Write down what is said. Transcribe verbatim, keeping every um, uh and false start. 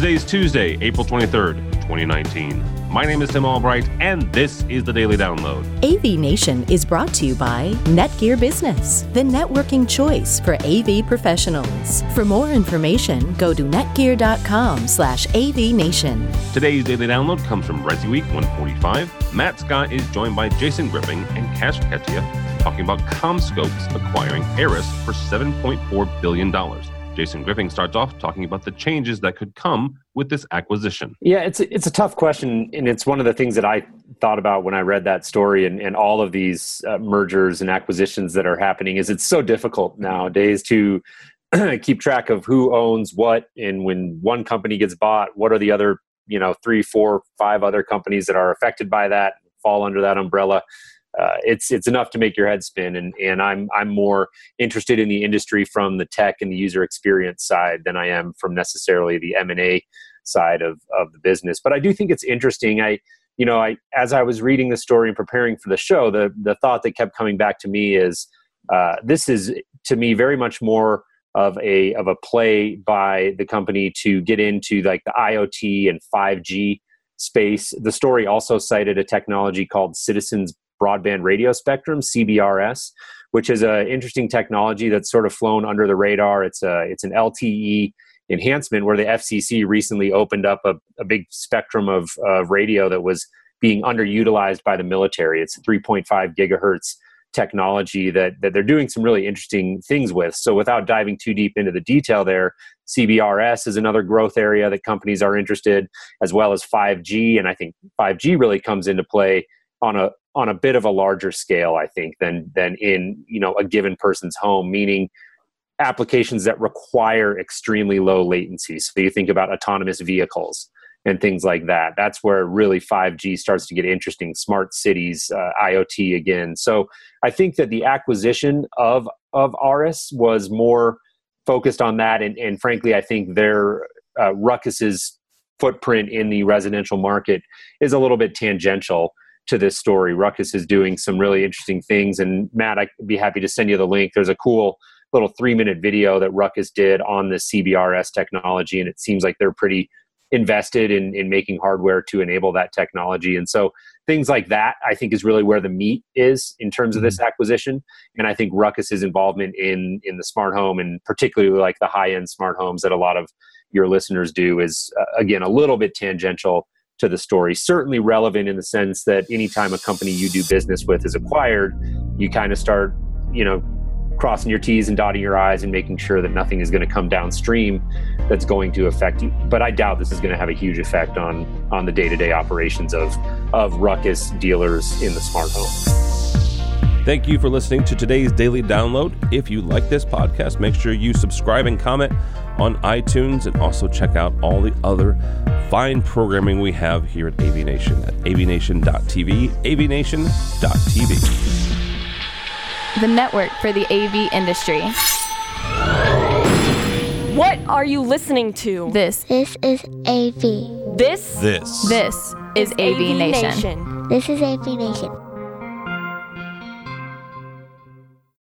Today is Tuesday, April twenty-third, twenty nineteen. My name is Tim Albright, and this is the Daily Download. A V Nation is brought to you by Netgear Business, the networking choice for A V professionals. For more information, go to netgear.com slash avnation. Today's Daily Download comes from Resi Week one forty-five. Matt Scott is joined by Jason Griffin and Kash Katia talking about CommScope's acquiring Aeris for seven point four billion dollars. Jason Griffin starts off talking about the changes that could come with this acquisition. Yeah, it's a, it's a tough question, and it's one of the things that I thought about when I read that story and, and all of these uh, mergers and acquisitions that are happening is it's so difficult nowadays to keep track of who owns what, and when one company gets bought, what are the other, you know, three, four, five other companies that are affected by that, fall under that umbrella. Uh, it's it's enough to make your head spin, and and I'm I'm more interested in the industry from the tech and the user experience side than I am from necessarily the M and A side of of the business. But I do think it's interesting. I you know I as I was reading the story and preparing for the show, the the thought that kept coming back to me is uh, this is to me very much more of a of a play by the company to get into like the IoT and five G space. The story also cited a technology called Citizens Broadband Radio Spectrum, C B R S, which is an interesting technology that's sort of flown under the radar. It's a it's an L T E enhancement where the F C C recently opened up a, a big spectrum of uh, radio that was being underutilized by the military. It's three point five gigahertz technology that, that they're doing some really interesting things with. So without diving too deep into the detail there, C B R S is another growth area that companies are interested, as well as five G. And I think five G really comes into play on a on a bit of a larger scale, I think, than than in, you know, a given person's home, meaning applications that require extremely low latency. So you think about autonomous vehicles and things like that. That's where really five G starts to get interesting. Smart cities, uh, IoT again. So I think that the acquisition of of Aeris was more focused on that, and, and frankly, I think their uh, Ruckus's footprint in the residential market is a little bit tangential to this story. Ruckus is doing some really interesting things, and Matt, I'd be happy to send you the link. There's a cool little three minute video that Ruckus did on the C B R S technology, and it seems like they're pretty invested in, in making hardware to enable that technology. And so things like that, I think, is really where the meat is in terms of this acquisition. And I think Ruckus's involvement in, in the smart home, and particularly like the high-end smart homes that a lot of your listeners do, is, uh, again, a little bit tangential to the story. Certainly relevant in the sense that anytime a company you do business with is acquired, you kind of start, you know, crossing your T's and dotting your I's and making sure that nothing is going to come downstream that's going to affect you. But I doubt this is going to have a huge effect on on the day-to-day operations of of Ruckus dealers in the smart home. Thank you for listening to today's Daily Download. If you like this podcast, make sure you subscribe and comment on iTunes, and also check out all the other fine programming we have here at A V Nation at a v nation dot t v, a v nation dot t v. The network for the A V industry. What are you listening to? This. This is A V. This. This. This is A V Nation. This is A V Nation.